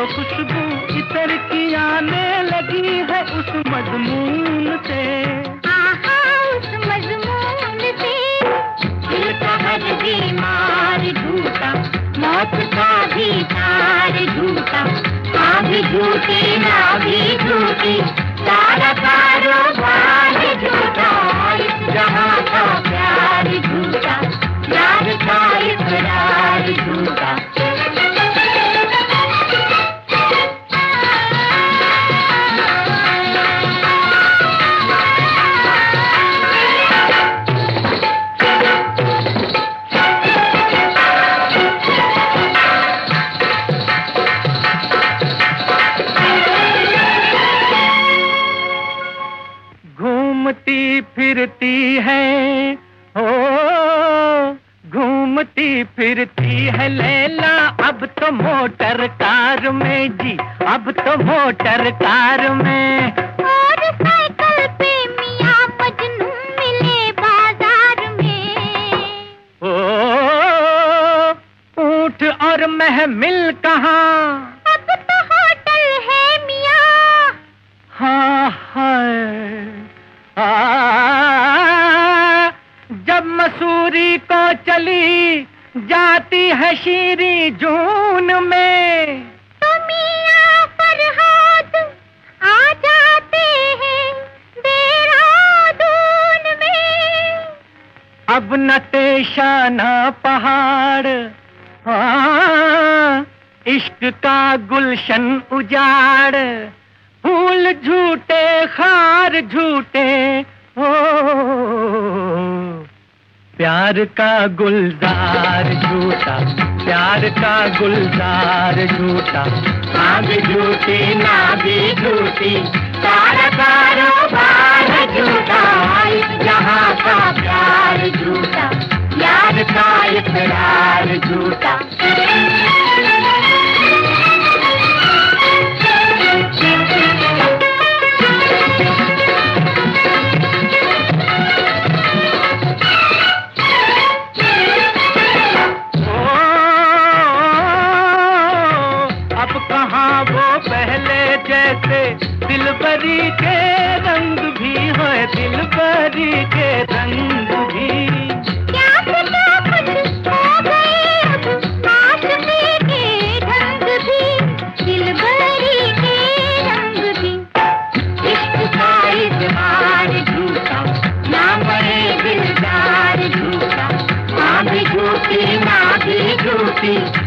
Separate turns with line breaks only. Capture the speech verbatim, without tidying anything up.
खुशबू इतर की आने लगी है उस मजमून से।
आहा उस मजमून से। दिल का हर बीमार झूठा, मौत का भी तार झूठा, हाँ भी झूठी ना भी झूठी, सारा कारोबार झूठा। इस जहां का प्यार झूठा, प्यार का इकरार झूठा।
घूमती फिरती है हो, घूमती फिरती है लैला अब तो मोटर कार में जी, अब तो मोटर कार में।
और साइकिल पे मियां मजनू मिले बाजार में।
ओ ऊंट और महमिल कहाँ,
अब तो होटल है मियां।
हाँ है आ, जब मसूरी को चली जाती है शीरी जून में,
तो मियां फरहाद आ जाते हैं देहरादून में।
अब न तेशा न पहाड़, हाँ इश्क का गुलशन उजाड़, फूल झूठे खार झूठे हो, प्यार का गुलजार झूठा, प्यार का गुलजार झूठा, ना भी झूठी ना भी झूठी, सारा कारोबार झूठा। इस जहां का प्यार झूठा, प्यार का इकरार झूठा। कहाँ वो पहले जैसे दिलबरी के रंग भी है, दिलबरी के रंग भी।
क्या पता कुछ हो गए अब आशिकी के ढंग भी, दिलबरी के रंग भी। इश्क का इजहार झूठा, ना बड़े दिलदार झूठा, हाँ भी झूठी ना भी झूठी,